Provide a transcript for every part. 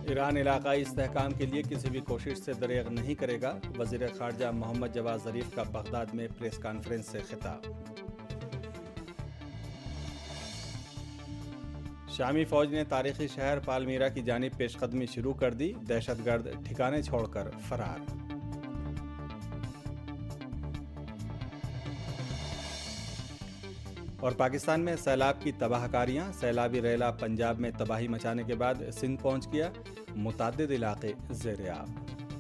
ایران علاقائی استحکام کے لیے کسی بھی کوشش سے دریغ نہیں کرے گا، وزیر خارجہ محمد جواد ظریف کا بغداد میں پریس کانفرنس سے خطاب۔ شامی فوج نے تاریخی شہر پالمیرا کی جانب پیش قدمی شروع کر دی، دہشت گرد ٹھکانے چھوڑ کر فرار۔ اور پاکستان میں سیلاب کی تباہ کاریاں، سیلابی ریلا پنجاب میں تباہی مچانے کے بعد سندھ پہنچ گیا، متعدد علاقے زیر آب۔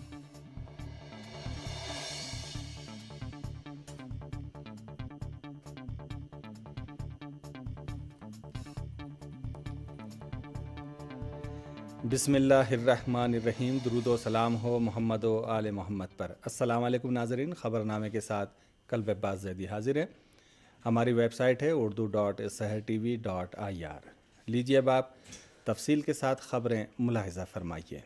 بسم اللہ الرحمن الرحیم، درود و سلام ہو محمد و آل محمد پر۔ السلام علیکم ناظرین، خبر نامے کے ساتھ قلب عباس زیدی حاضر ہے۔ ہماری ویب سائٹ ہے urdu.sehrtv.ir۔ لیجیے اب آپ تفصیل کے ساتھ خبریں ملاحظہ فرمائیے۔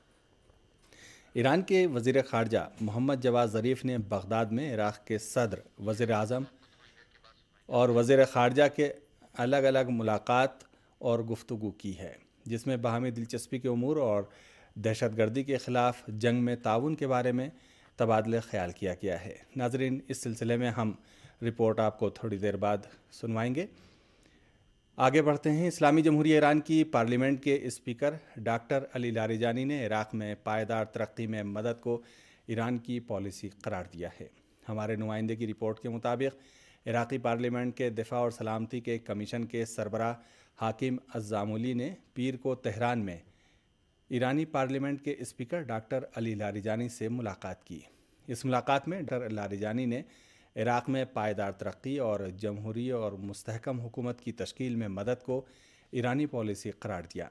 ایران کے وزیر خارجہ محمد جواد ظریف نے بغداد میں عراق کے صدر، وزیر اعظم اور وزیر خارجہ کے الگ الگ ملاقات اور گفتگو کی ہے، جس میں باہمی دلچسپی کے امور اور دہشت گردی کے خلاف جنگ میں تعاون کے بارے میں تبادلہ خیال کیا گیا ہے۔ ناظرین، اس سلسلے میں ہم رپورٹ آپ کو تھوڑی دیر بعد سنوائیں گے۔ آگے بڑھتے ہیں۔ اسلامی جمہوریہ ایران کی پارلیمنٹ کے اسپیکر ڈاکٹر علی لاریجانی نے عراق میں پائیدار ترقی میں مدد کو ایران کی پالیسی قرار دیا ہے۔ ہمارے نمائندے کی رپورٹ کے مطابق عراقی پارلیمنٹ کے دفاع اور سلامتی کے کمیشن کے سربراہ حاکم الزامولی نے پیر کو تہران میں ایرانی پارلیمنٹ کے اسپیکر ڈاکٹر علی لاریجانی سے ملاقات کی۔ اس ملاقات میں ڈاکٹر لاریجانی نے عراق میں پائیدار ترقی اور جمہوری اور مستحکم حکومت کی تشکیل میں مدد کو ایرانی پالیسی قرار دیا۔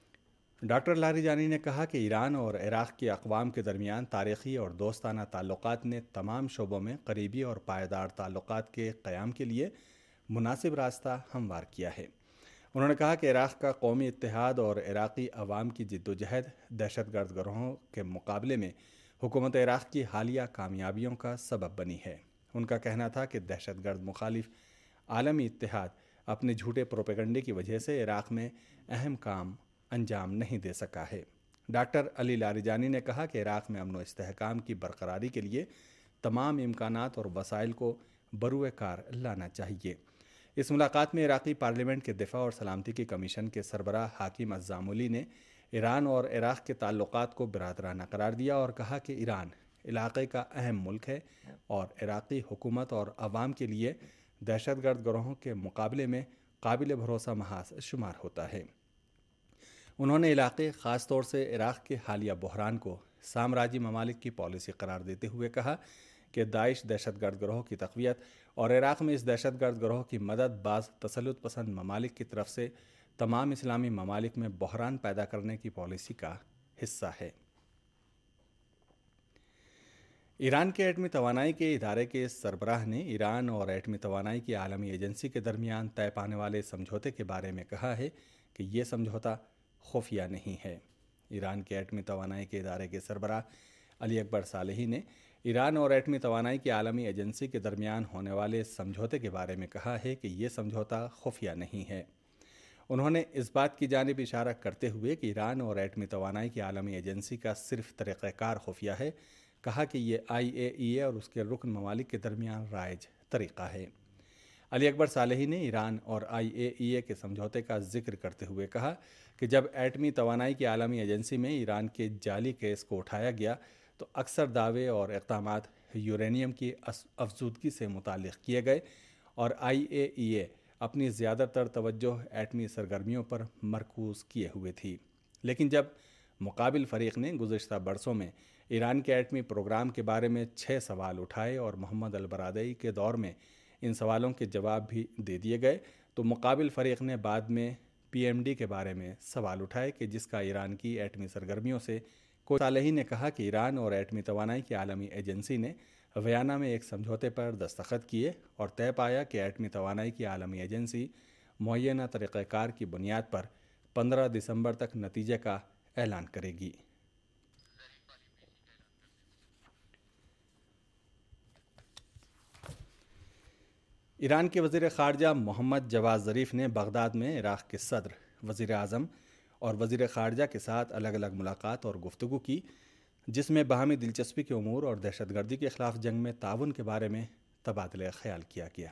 ڈاکٹر لاریجانی نے کہا کہ ایران اور عراق کے اقوام کے درمیان تاریخی اور دوستانہ تعلقات نے تمام شعبوں میں قریبی اور پائیدار تعلقات کے قیام کے لیے مناسب راستہ ہموار کیا ہے۔ انہوں نے کہا کہ عراق کا قومی اتحاد اور عراقی عوام کی جدوجہد دہشت گرد گروہوں کے مقابلے میں حکومت عراق کی حالیہ کامیابیوں کا سبب بنی ہے۔ ان کا کہنا تھا کہ دہشت گرد مخالف عالمی اتحاد اپنے جھوٹے پروپیگنڈے کی وجہ سے عراق میں اہم کام انجام نہیں دے سکا ہے۔ ڈاکٹر علی لاریجانی نے کہا کہ عراق میں امن و استحکام کی برقراری کے لیے تمام امکانات اور وسائل کو بروئے کار لانا چاہیے۔ اس ملاقات میں عراقی پارلیمنٹ کے دفاع اور سلامتی کے کمیشن کے سربراہ حاکم الزامولی نے ایران اور عراق کے تعلقات کو برادرانہ قرار دیا اور کہا کہ ایران علاقے کا اہم ملک ہے اور عراقی حکومت اور عوام کے لیے دہشت گرد گروہوں کے مقابلے میں قابل بھروسہ محاذ شمار ہوتا ہے۔ انہوں نے علاقے، خاص طور سے عراق کے حالیہ بحران کو سامراجی ممالک کی پالیسی قرار دیتے ہوئے کہا کہ داعش دہشت گرد گروہ کی تقویت اور عراق میں اس دہشت گرد گروہ کی مدد بعض تسلط پسند ممالک کی طرف سے تمام اسلامی ممالک میں بحران پیدا کرنے کی پالیسی کا حصہ ہے۔ ایران کے ایٹمی توانائی کے ادارے کے سربراہ نے ایران اور ایٹمی توانائی کی عالمی ایجنسی کے درمیان طے پانے والے سمجھوتے کے بارے میں کہا ہے کہ یہ سمجھوتا خفیہ نہیں ہے۔ ایران کے ایٹمی توانائی کے ادارے کے سربراہ علی اکبر صالحی نے ایران اور ایٹمی توانائی کی عالمی ایجنسی کے درمیان ہونے والے سمجھوتے کے بارے میں کہا ہے کہ یہ سمجھوتا خفیہ نہیں ہے۔ انہوں نے اس بات کی جانب اشارہ کرتے ہوئے کہ ایران اور ایٹمی توانائی کی عالمی ایجنسی کا صرف طریقہ کار خفیہ ہے، کہا کہ یہ IAEA اور اس کے رکن ممالک کے درمیان رائج طریقہ ہے۔ علی اکبر صالحی نے ایران اور IAEA کے سمجھوتے کا ذکر کرتے ہوئے کہا کہ جب ایٹمی توانائی کی عالمی ایجنسی میں ایران کے جعلی کیس کو اٹھایا گیا تو اکثر دعوے اور اقدامات یورینیم کی افزودگی سے متعلق کیے گئے اور IAEA اپنی زیادہ تر توجہ ایٹمی سرگرمیوں پر مرکوز کیے ہوئے تھی۔ لیکن جب مقابل فریق نے گزشتہ برسوں میں ایران کے ایٹمی پروگرام کے بارے میں 6 سوال اٹھائے اور محمد البرادعی کے دور میں ان سوالوں کے جواب بھی دے دیے گئے، تو مقابل فریق نے بعد میں PMD کے بارے میں سوال اٹھائے کہ جس کا ایران کی ایٹمی سرگرمیوں سے کوئی صالحی نے کہا کہ ایران اور ایٹمی توانائی کی عالمی ایجنسی نے ویانا میں ایک سمجھوتے پر دستخط کیے اور طے پایا کہ ایٹمی توانائی کی عالمی ایجنسی معینہ طریقہ کار کی بنیاد پر 15 دسمبر تک نتیجے کا اعلان کرے گی۔ ایران کے وزیر خارجہ محمد جواد ظریف نے بغداد میں عراق کے صدر، وزیر اعظم اور وزیر خارجہ کے ساتھ الگ الگ ملاقات اور گفتگو کی، جس میں باہمی دلچسپی کے امور اور دہشت گردی کے خلاف جنگ میں تعاون کے بارے میں تبادلہ خیال کیا گیا۔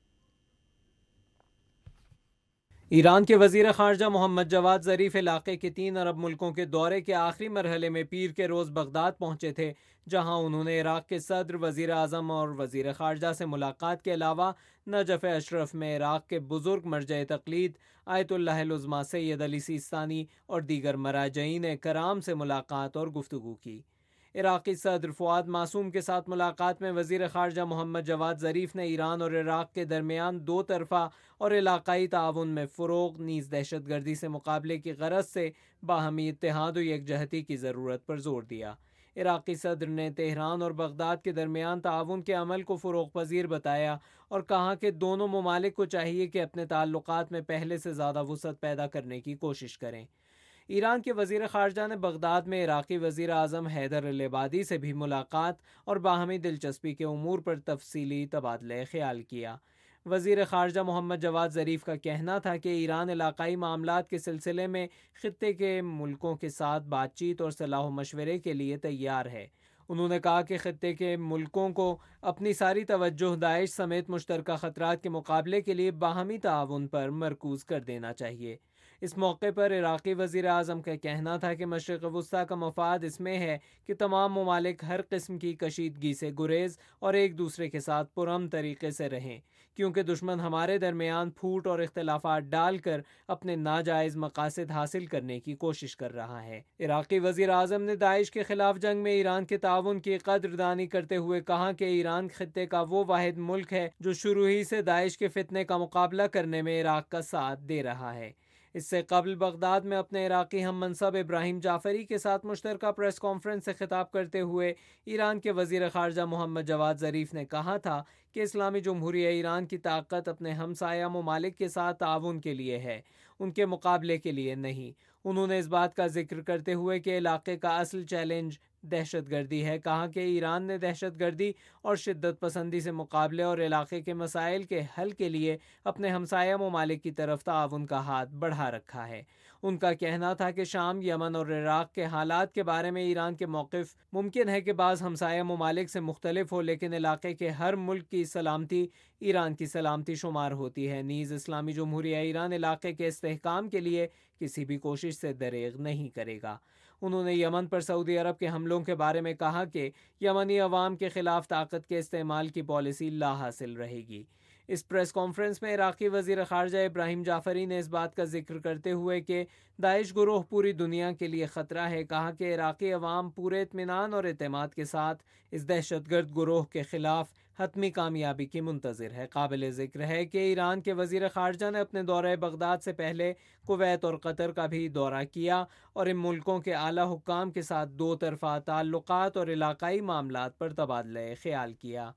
ایران کے وزیر خارجہ محمد جواد ظریف علاقے کے 3 عرب ملکوں کے دورے کے آخری مرحلے میں پیر کے روز بغداد پہنچے تھے، جہاں انہوں نے عراق کے صدر، وزیر اعظم اور وزیر خارجہ سے ملاقات کے علاوہ نجف اشرف میں عراق کے بزرگ مرجع تقلید آیت اللہ العظمیٰ سید علی سیستانی اور دیگر مراجعین کرام سے ملاقات اور گفتگو کی۔ عراقی صدر فؤاد معصوم کے ساتھ ملاقات میں وزیر خارجہ محمد جواد ظریف نے ایران اور عراق کے درمیان 2 طرفہ اور علاقائی تعاون میں فروغ، نیز دہشت گردی سے مقابلے کی غرض سے باہمی اتحاد و یکجہتی کی ضرورت پر زور دیا۔ عراقی صدر نے تہران اور بغداد کے درمیان تعاون کے عمل کو فروغ پذیر بتایا اور کہا کہ دونوں ممالک کو چاہیے کہ اپنے تعلقات میں پہلے سے زیادہ وسعت پیدا کرنے کی کوشش کریں۔ ایران کے وزیر خارجہ نے بغداد میں عراقی وزیر اعظم حیدر العبادی سے بھی ملاقات اور باہمی دلچسپی کے امور پر تفصیلی تبادلہ خیال کیا۔ وزیر خارجہ محمد جواد ظریف کا کہنا تھا کہ ایران علاقائی معاملات کے سلسلے میں خطے کے ملکوں کے ساتھ بات چیت اور صلاح و مشورے کے لیے تیار ہے۔ انہوں نے کہا کہ خطے کے ملکوں کو اپنی ساری توجہ داعش سمیت مشترکہ خطرات کے مقابلے کے لیے باہمی تعاون پر مرکوز کر دینا چاہیے۔ اس موقع پر عراقی وزیر اعظم کا کہنا تھا کہ مشرق وسطیٰ کا مفاد اس میں ہے کہ تمام ممالک ہر قسم کی کشیدگی سے گریز اور ایک دوسرے کے ساتھ پرامن طریقے سے رہیں، کیونکہ دشمن ہمارے درمیان پھوٹ اور اختلافات ڈال کر اپنے ناجائز مقاصد حاصل کرنے کی کوشش کر رہا ہے۔ عراقی وزیر اعظم نے داعش کے خلاف جنگ میں ایران کے تعاون کی قدردانی کرتے ہوئے کہا کہ ایران خطے کا وہ واحد ملک ہے جو شروع ہی سے داعش کے فتنے کا مقابلہ کرنے میں عراق کا ساتھ دے رہا ہے۔ اس سے قبل بغداد میں اپنے عراقی ہم منصب ابراہیم جعفری کے ساتھ مشترکہ پریس کانفرنس سے خطاب کرتے ہوئے ایران کے وزیر خارجہ محمد جواد ظریف نے کہا تھا کہ اسلامی جمہوریہ ایران کی طاقت اپنے ہمسایہ ممالک کے ساتھ تعاون کے لیے ہے، ان کے مقابلے کے لیے نہیں۔ انہوں نے اس بات کا ذکر کرتے ہوئے کہ علاقے کا اصل چیلنج دہشت گردی ہے، کہا کہ ایران نے دہشت گردی اور شدت پسندی سے مقابلے اور علاقے کے مسائل کے حل کے لیے اپنے ہمسایہ ممالک کی طرف تعاون کا ہاتھ بڑھا رکھا ہے۔ ان کا کہنا تھا کہ شام، یمن اور عراق کے حالات کے بارے میں ایران کے موقف ممکن ہے کہ بعض ہمسایہ ممالک سے مختلف ہو، لیکن علاقے کے ہر ملک کی سلامتی ایران کی سلامتی شمار ہوتی ہے۔ نیز اسلامی جمہوریہ ایران علاقے کے استحکام کے لیے کسی بھی کوشش سے دریغ نہیں کرے گا۔ انہوں نے یمن پر سعودی عرب کے حملوں کے بارے میں کہا کہ یمنی عوام کے خلاف طاقت کے استعمال کی پالیسی لا حاصل رہے گی۔ اس پریس کانفرنس میں عراقی وزیر خارجہ ابراہیم جعفری نے اس بات کا ذکر کرتے ہوئے کہ داعش گروہ پوری دنیا کے لیے خطرہ ہے، کہا کہ عراقی عوام پورے اطمینان اور اعتماد کے ساتھ اس دہشت گرد گروہ کے خلاف حتمی کامیابی کی منتظر ہے۔ قابل ذکر ہے کہ ایران کے وزیر خارجہ نے اپنے دورہ بغداد سے پہلے کویت اور قطر کا بھی دورہ کیا اور ان ملکوں کے اعلیٰ حکام کے ساتھ 2 طرفہ تعلقات اور علاقائی معاملات پر تبادلہ خیال کیا۔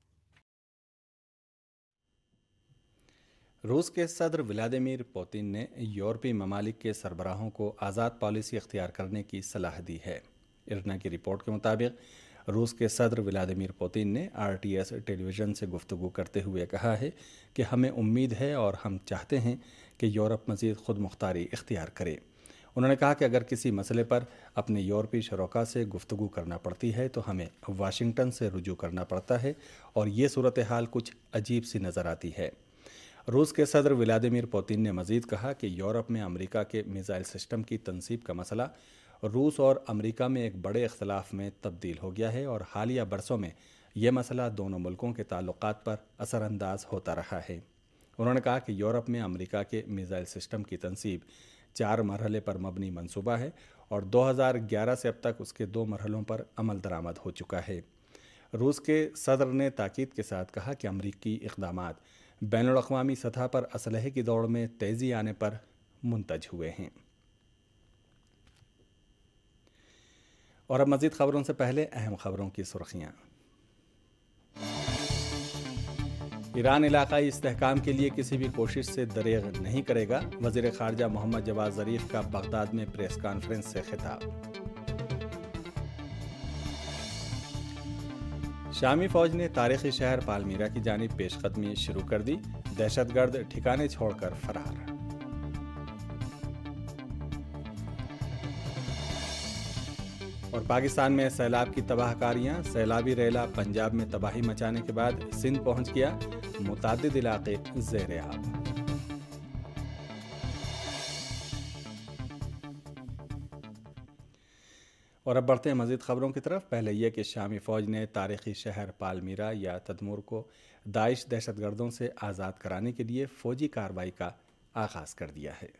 روس کے صدر ولادیمیر پوتن نے یورپی ممالک کے سربراہوں کو آزاد پالیسی اختیار کرنے کی صلاح دی ہے۔ ارنا کی رپورٹ کے مطابق روس کے صدر ولادیمیر پوتن نے RTS ٹیلی ویژن سے گفتگو کرتے ہوئے کہا ہے کہ ہمیں امید ہے اور ہم چاہتے ہیں کہ یورپ مزید خود مختاری اختیار کرے۔ انہوں نے کہا کہ اگر کسی مسئلے پر اپنے یورپی شرکاء سے گفتگو کرنا پڑتی ہے تو ہمیں واشنگٹن سے رجوع کرنا پڑتا ہے اور یہ صورتحال کچھ عجیب سی نظر آتی ہے۔ روس کے صدر ولادیمیر پوتن نے مزید کہا کہ یورپ میں امریکہ کے میزائل سسٹم کی تنصیب کا مسئلہ روس اور امریکہ میں ایک بڑے اختلاف میں تبدیل ہو گیا ہے اور حالیہ برسوں میں یہ مسئلہ دونوں ملکوں کے تعلقات پر اثر انداز ہوتا رہا ہے۔ انہوں نے کہا کہ یورپ میں امریکہ کے میزائل سسٹم کی تنصیب 4 مرحلے پر مبنی منصوبہ ہے اور 2011 سے اب تک اس کے 2 مرحلوں پر عمل درآمد ہو چکا ہے۔ روس کے صدر نے تاکید کے ساتھ کہا کہ امریکی اقدامات بین الاقوامی سطح پر اسلحے کی دوڑ میں تیزی آنے پر منتج ہوئے ہیں۔ اور اب مزید خبروں سے پہلے اہم خبروں کی سرخیاں۔ ایران علاقائی استحکام کے لیے کسی بھی کوشش سے دریغ نہیں کرے گا، وزیر خارجہ محمد جواد ظریف کا بغداد میں پریس کانفرنس سے خطاب۔ شامی فوج نے تاریخی شہر پالمیرا کی جانب پیش قدمی شروع کر دی، دہشت گرد ٹھکانے چھوڑ کر فرار۔ اور پاکستان میں سیلاب کی تباہ کاریاں، سیلابی ریلا پنجاب میں تباہی مچانے کے بعد سندھ پہنچ گیا، متعدد علاقے زیر آب۔ اور اب بڑھتے ہیں مزید خبروں کی طرف۔ پہلے یہ کہ شامی فوج نے تاریخی شہر پالمیرا یا تدمور کو داعش دہشت گردوں سے آزاد کرانے کے لیے فوجی کارروائی کا آغاز کر دیا ہے۔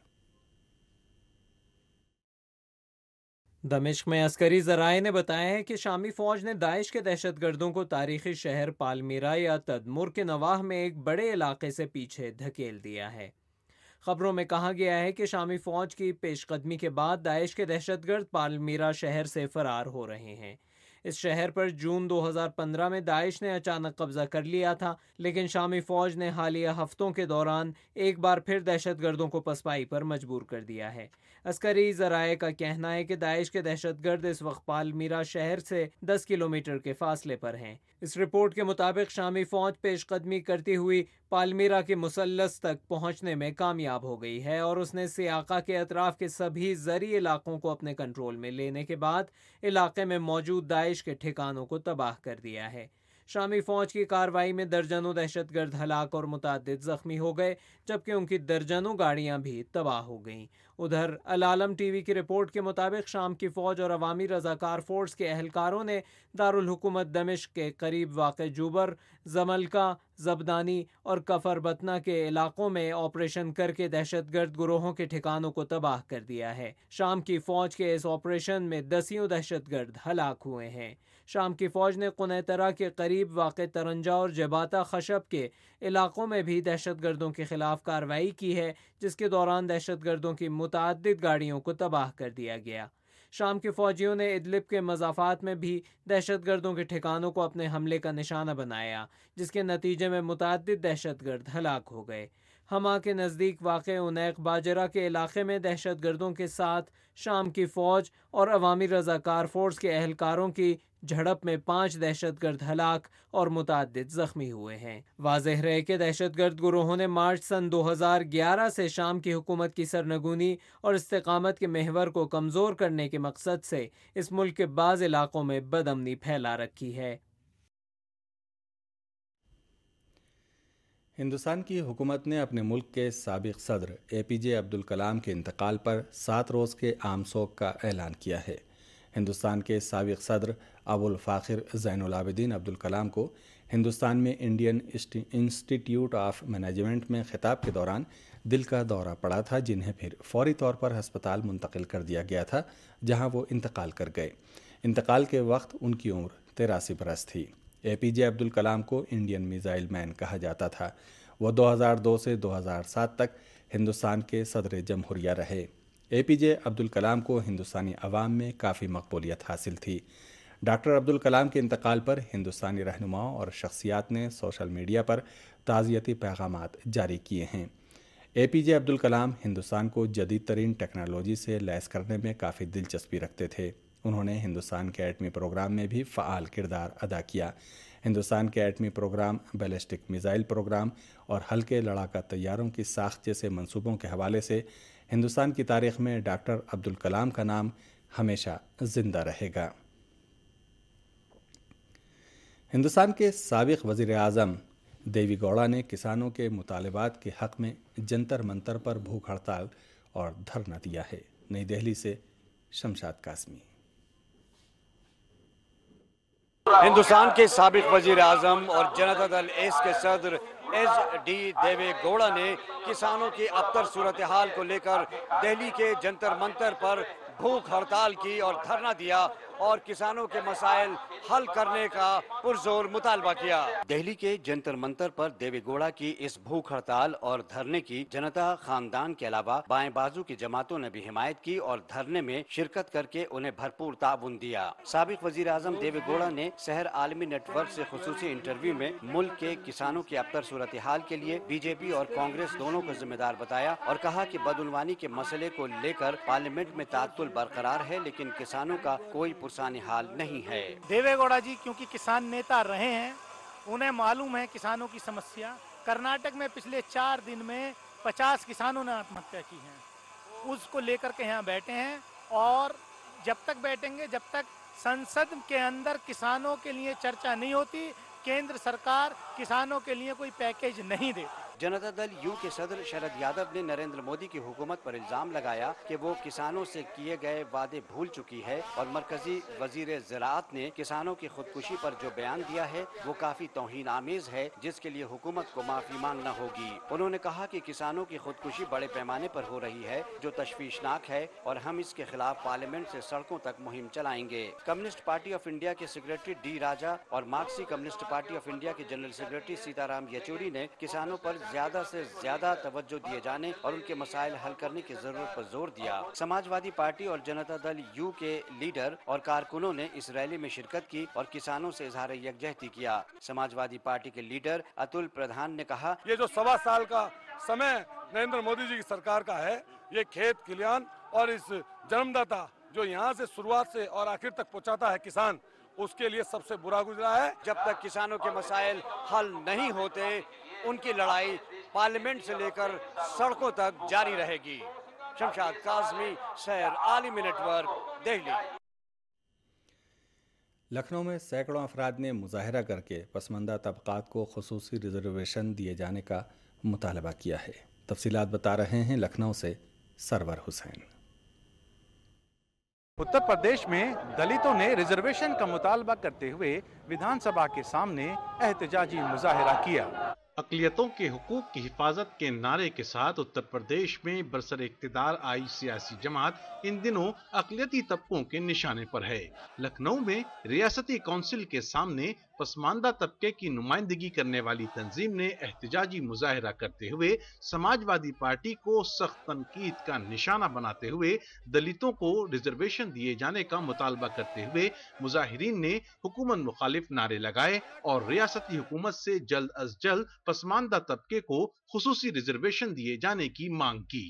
دمشق میں عسکری ذرائع نے بتایا ہے کہ شامی فوج نے داعش کے دہشت گردوں کو تاریخی شہر پالمیرا یا تدمر کے نواح میں ایک بڑے علاقے سے پیچھے دھکیل دیا ہے۔ خبروں میں کہا گیا ہے کہ شامی فوج کی پیش قدمی کے بعد داعش کے دہشت گرد پالمیرا شہر سے فرار ہو رہے ہیں۔ اس شہر پر جون 2015 میں داعش نے اچانک قبضہ کر لیا تھا، لیکن شامی فوج نے حالیہ ہفتوں کے دوران ایک بار پھر دہشت گردوں کو پسپائی پر مجبور کر دیا ہے۔ عسکری ذرائع کا کہنا ہے کہ داعش کے دہشت گرد اس وقت پالمیرا شہر سے 10 کلومیٹر کے فاصلے پر ہیں۔ اس رپورٹ کے مطابق شامی فوج پیش قدمی کرتی ہوئی پالمیرا کے مثلث تک پہنچنے میں کامیاب ہو گئی ہے اور اس نے سیاقہ کے اطراف کے سبھی زرعی علاقوں کو اپنے کنٹرول میں لینے کے بعد علاقے میں موجود داعش کے ٹھکانوں کو تباہ کر دیا ہے۔ شامی فوج کی کارروائی میں درجنوں دہشت گرد ہلاک اور متعدد زخمی ہو گئے، جبکہ ان کی درجنوں گاڑیاں بھی تباہ ہو گئیں۔ ادھر العالم ٹی وی کی رپورٹ کے مطابق شام کی فوج اور عوامی رضاکار فورس کے اہلکاروں نے دارالحکومت دمشق کے قریب واقع جوبر، زملکا، زبدانی اور کفر بطنہ کے علاقوں میں آپریشن کر کے دہشت گرد گروہوں کے ٹھکانوں کو تباہ کر دیا ہے۔ شام کی فوج کے اس آپریشن میں 10 دہشت گرد ہلاک ہوئے ہیں۔ شام کی فوج نے قنیطرہ کے قریب واقع ترنجا اور جباتا خشب کے علاقوں میں بھی دہشت گردوں کے خلاف کارروائی کی ہے، جس کے دوران دہشت گردوں کی متعدد گاڑیوں کو تباہ کر دیا گیا۔ شام کے فوجیوں نے ادلب کے مضافات میں بھی دہشت گردوں کے ٹھکانوں کو اپنے حملے کا نشانہ بنایا، جس کے نتیجے میں متعدد دہشت گرد ہلاک ہو گئے۔ ہما کے نزدیک واقع انیق باجرہ کے علاقے میں دہشت گردوں کے ساتھ شام کی فوج اور عوامی رضاکار فورس کے اہلکاروں کی جھڑپ میں 5 دہشت گرد ہلاک اور متعدد زخمی ہوئے ہیں۔ واضح رہے کہ دہشت گرد گروہوں نے مارچ سن 2011 سے شام کی حکومت کی سرنگونی اور استقامت کے محور کو کمزور کرنے کے مقصد سے اس ملک کے بعض علاقوں میں بدامنی پھیلا رکھی ہے۔ ہندوستان کی حکومت نے اپنے ملک کے سابق صدر APJ عبدالکلام کے انتقال پر 7 روز کے عام سوگ کا اعلان کیا ہے۔ ہندوستان کے سابق صدر ابو الفاخر زین العابدین عبدالکلام کو ہندوستان میں انڈین انسٹیٹیوٹ آف مینجمنٹ میں خطاب کے دوران دل کا دورہ پڑا تھا، جنہیں پھر فوری طور پر ہسپتال منتقل کر دیا گیا تھا، جہاں وہ انتقال کر گئے۔ انتقال کے وقت ان کی عمر 83 برس تھی۔ APJ عبدالکلام کو انڈین میزائل مین کہا جاتا تھا۔ وہ 2002 سے 2007 تک ہندوستان کے صدر جمہوریہ رہے۔ APJ عبدالکلام کو ہندوستانی عوام میں کافی مقبولیت حاصل تھی۔ ڈاکٹر عبدالکلام کے انتقال پر ہندوستانی رہنماؤں اور شخصیات نے سوشل میڈیا پر تعزیتی پیغامات جاری کیے ہیں۔ APJ عبدالکلام ہندوستان کو جدید ترین ٹیکنالوجی سے لیس کرنے میں کافی دلچسپی رکھتے تھے۔ انہوں نے ہندوستان کے ایٹمی پروگرام میں بھی فعال کردار ادا کیا۔ ہندوستان کے ایٹمی پروگرام، بیلسٹک میزائل پروگرام اور ہلکے لڑاکا طیاروں کی ساخت جیسے منصوبوں کے حوالے سے ہندوستان کی تاریخ میں ڈاکٹر عبدالکلام کا نام ہمیشہ زندہ رہے گا۔ ہندوستان کے سابق وزیر اعظم دیوی گوڑا نے کسانوں کے مطالبات کے حق میں جنتر منتر پر بھوک ہڑتال اور دھرنا دیا ہے۔ نئی دہلی سے شمشاد قاسمی۔ ہندوستان کے سابق وزیر اعظم اور جنتا دل ایس کے صدر SD دیوے گوڑا نے کسانوں کی ابتر صورتحال کو لے کر دہلی کے جنتر منتر پر بھوک ہڑتال کی اور دھرنا دیا اور کسانوں کے مسائل حل کرنے کا پرزور مطالبہ کیا۔ دہلی کے جنتر منتر پر دیوے گوڑا کی اس بھوک ہڑتال اور دھرنے کی جنتا خاندان کے علاوہ بائیں بازو کی جماعتوں نے بھی حمایت کی اور دھرنے میں شرکت کر کے انہیں بھرپور تعاون دیا۔ سابق وزیر اعظم دیوے گوڑا نے سحر عالمی نیٹ ورک سے خصوصی انٹرویو میں ملک کے کسانوں کی ابتر صورتحال کے لیے BJP اور کانگریس دونوں کو ذمہ دار بتایا اور کہا کہ بدعنوانی کے مسئلے کو لے کر پارلیمنٹ میں تعطل برقرار ہے، لیکن کسانوں کا کوئی پرسانی حال نہیں ہے۔ دیوے گوڑا جی کیونکہ کسان نیتا رہے ہیں، انہیں معلوم ہے کسانوں کی سمسیا۔ کرناٹک میں پچھلے 4 دن میں 50 کسانوں نے آتم ہتیا کی ہیں، اس کو لے کر کے یہاں بیٹھے ہیں اور جب تک بیٹھیں گے جب تک संसद के अंदर किसानों के लिए चर्चा नहीं होती, केंद्र सरकार किसानों के लिए कोई पैकेज नहीं देती। जनता दल यू के सदर शरद यादव ने नरेंद्र मोदी की हुकूमत पर इल्जाम लगाया कि वो किसानों से किए गए वादे भूल चुकी है और मरकजी वजीर ज़राअत ने किसानों की खुदकुशी पर जो बयान दिया है वो काफी तौहीन आमेज है, जिसके लिए हुकूमत को माफी मांगना होगी। उन्होंने कहा कि किसानों की खुदकुशी बड़े पैमाने पर हो रही है जो तशवीशनाक है और हम इसके खिलाफ पार्लियामेंट से सड़कों तक मुहिम चलाएंगे। कम्युनिस्ट पार्टी ऑफ इंडिया के सेक्रेटरी डी राजा और Marxist communist party of India के जनरल सेक्रेटरी सीताराम येचूरी ने किसानों पर ज्यादा से ज्यादा तवज्जो दिए जाने और उनके मसाइल हल करने की जरूरत पर जोर दिया। समाजवादी पार्टी और जनता दल यू के लीडर और कारकुनों ने इस रैली में शिरकत की और किसानों से इजहार यकजहती किया। समाजवादी पार्टी के लीडर अतुल प्रधान ने कहा, ये जो 1.25 साल का समय नरेंद्र मोदी जी की सरकार का है, ये खेत खलियान और इस जन्मदाता जो यहाँ से शुरुआत से और आखिर तक पहुँचाता है किसान, उसके लिए सबसे बुरा गुजरा है। जब तक किसानों के मसाइल हल नहीं होते उनकी लड़ाई पार्लियामेंट से लेकर सड़कों तक जारी रहेगी। शमशाद काज़मी, शहर आलिमी नेटवर्क, दिल्ली। लखनऊ में सैकड़ों अफराद ने मुजाहरा करके पसमानदा तबकात को खुसूसी रिजर्वेशन दिए जाने का मुतालबा किया है। तफसीलात बता रहे हैं लखनऊ से सरवर हुसैन। उत्तर प्रदेश में दलितों ने रिजर्वेशन का मुतालबा करते हुए विधानसभा के सामने एहतजाजी मुजाहरा किया। अक़लियतों के हुकूक की हिफाजत के नारे के साथ उत्तर प्रदेश में बरसर इक़्तिदार आई सियासी जमात इन दिनों अक़लियती तबकों के निशाने पर है। लखनऊ में रियासती काउंसिल के सामने पसमानदा तबके की नुमाइंदगी करने वाली तंजीम ने एहतजाजी मुजाहरा करते हुए समाजवादी पार्टी को सख्त तनकीद का निशाना बनाते हुए दलितों को रिजर्वेशन दिए जाने का मुतालबा करते हुए मुजाहिरीन ने हुकूमत मुखालिफ नारे लगाए और रियासती हुकूमत से जल्द अज जल्द पसमानदा तबके को खुसूसी रिजर्वेशन दिए जाने की मांग की।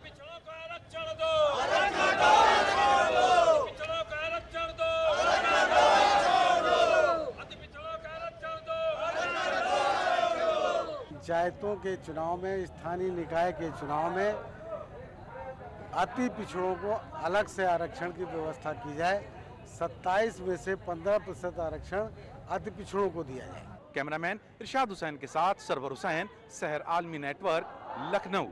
पंचायतों के चुनाव में, स्थानीय निकाय के चुनाव में अति पिछड़ों को अलग से आरक्षण की व्यवस्था की जाए। 27 में से 15% आरक्षण अति पिछड़ों को दिया जाए। कैमरामैन इरशाद हुसैन के साथ सरवर हुसैन, शहर आलमी नेटवर्क, लखनऊ।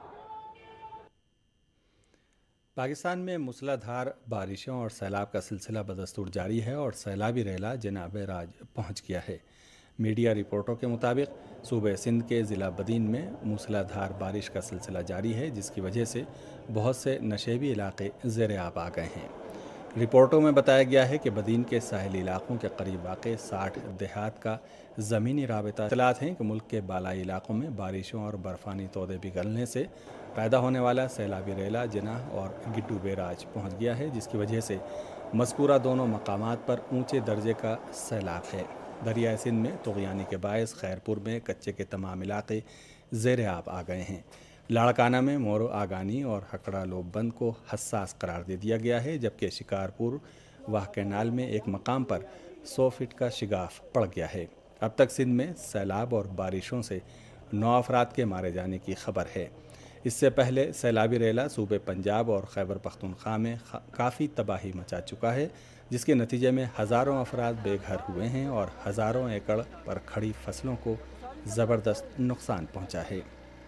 पाकिस्तान में मूसलाधार बारिशों और सैलाब का सिलसिला बदस्तूर जारी है और सैलाबी रेला जनाबे राज पहुंच गया है। मीडिया रिपोर्टों के मुताबिक सूबे सिंध के ज़िला बदीन में मूसलाधार बारिश का सिलसिला जारी है, जिसकी वजह से बहुत से नशेबी इलाके ज़ेर आब आ गए हैं। रिपोर्टों में बताया गया है कि बदीन के साहिली इलाकों के करीब वाक़े 60 देहात का ज़मीनी राबता इत्तलात हैं कि मुल्क के बालाई इलाकों में बारिशों और बर्फ़ानी तोदे पिघलने से पैदा होने वाला सैलाबी रेला जिनाह और गिड्डू बेराज पहुँच गया है, जिसकी वजह से मज़कूरा दोनों मकामात पर ऊँचे दर्जे का सैलाब है। दरिया सिंध में तुग़यानी के बायस खैरपुर में कच्चे के तमाम इलाके ज़ेर आब आ गए हैं। लाड़काना में मोरो आगानी और हकड़ा लोबबंद को हसास करार दे दिया गया है, जबकि शिकारपुर वाह कैनाल में एक मकाम पर 100 फीट का शिगाफ पड़ गया है। अब तक सिंध में सैलाब और बारिशों से 9 अफराद के मारे जाने की खबर है। इससे पहले सैलाबी रेला सूबे पंजाब और खैबर पख्तूनख्वा में काफ़ी तबाही मचा चुका है, जिसके नतीजे में हज़ारों अफराद बेघर हुए हैं और हज़ारों एकड़ पर खड़ी फसलों को ज़बरदस्त नुकसान पहुंचा है।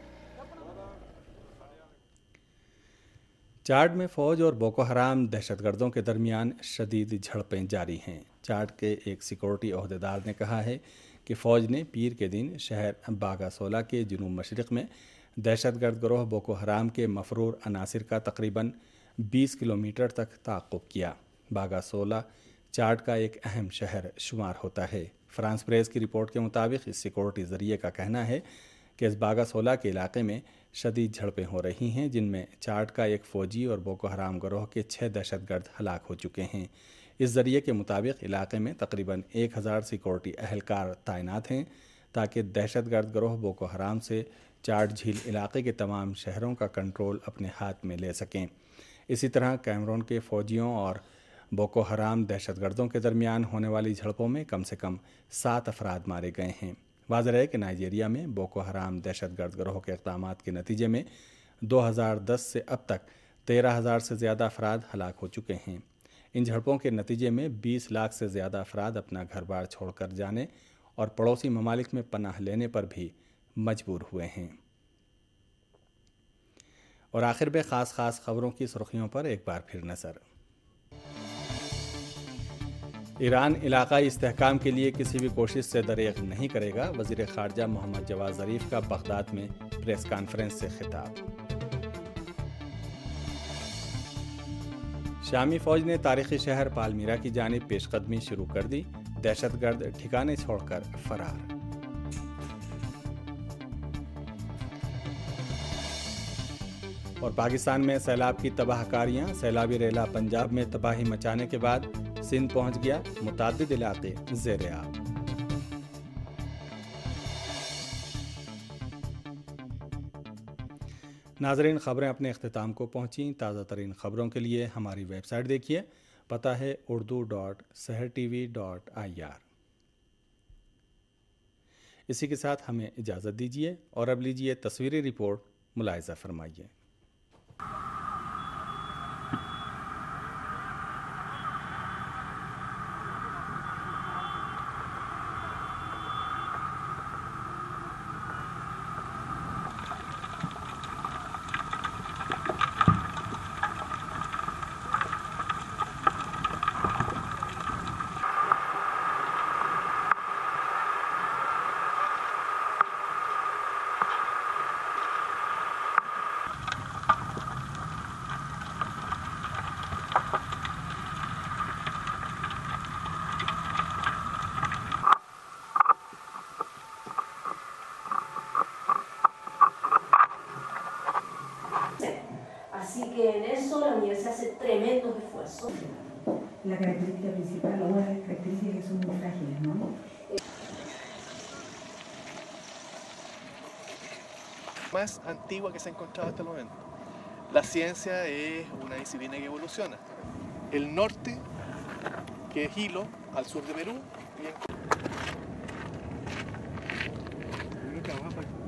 चाड में फ़ौज और बोको हराम दहशतगर्दों के दरमियान शदीद झड़पें जारी हैं। चाड के एक सिक्योरिटी अहदेदार ने कहा है कि फ़ौज ने पीर के दिन शहर बागासोला के जुनूब मशरिक़ में दहशतगर्द गिरोह बोको हराम के मफरूर अनासिर का तकरीबन 20 किलोमीटर तक ताक़ुब किया। बागासोला चाड का एक अहम शहर शुमार होता है। फ्रांस प्रेस की रिपोर्ट के मुताबिक इस सिक्योरिटी ज़रिए का कहना है कि इस बागासोला के इलाके में शदीद झड़पें हो रही हैं, जिनमें चाड का एक फ़ौजी और बोको हराम गिरोह के 6 दहशतगर्द हलाक हो चुके हैं। इस ज़रिए के मुताबिक इलाके में तकरीबन 1000 सिक्योरिटी अहलकार तैनात हैं ताकि दहशतगर्द गिरोह बोको हराम से चाड झील इलाके के तमाम शहरों का कंट्रोल अपने हाथ में ले सकें। इसी तरह कैमरून के फ़ौजियों और बोको हराम दहशतगर्दों के दरमियान होने वाली झड़पों में कम से कम 7 अफराद मारे गए हैं। वाज़ेह है कि नाइजीरिया में बोको हराम दहशतगर्द गिरोह के इक़दामात के नतीजे में 2010 से अब तक 13,000 से ज़्यादा अफराद हलाक हो चुके हैं। इन झड़पों के नतीजे में 20 लाख से ज़्यादा अफराद अपना घर बार छोड़कर जाने और पड़ोसी ममालिक में पनाह लेने पर भी मजबूर हुए हैं। और आखिर में ख़ास खबरों की सुर्खियों पर एक बार फिर नज़र। ईरान इलाकाई इस्तेहकाम के लिए किसी भी कोशिश से दरेग नहीं करेगा, वज़ीर ख़ारजा मोहम्मद जवाद ज़रीफ़ का बगदाद में प्रेस कॉन्फ्रेंस से खिताब। शामी फ़ौज ने तारीख़ी शहर पालमीरा की जानिब पेशकदमी शुरू कर दी, दहशतगर्द ठिकाने छोड़कर फरार। और पाकिस्तान में सैलाब की तबाहकारियां, सैलाबी रेला पंजाब में तबाही मचाने के बाद सिंध पहुंच गया, मुताद्दिद इलाके ज़ेर आब। नाज़रीन, ख़बरें अपने अख्तिताम को पहुंची। ताज़ा तरीन ख़बरों के लिए हमारी वेबसाइट देखिए, पता है urdu.sehrtv.ir। इसी के साथ हमें इजाज़त दीजिए और अब लीजिए तस्वीरी रिपोर्ट मुलाहिज़ा फरमाइए। Así que en eso la universidad hace tremendos esfuerzos. La característica principal, o una de las características que son muy frágiles, ¿no? Más antigua que se ha encontrado hasta el momento. La ciencia es una disciplina que evoluciona. El norte, que es Hilo, al sur de Perú, y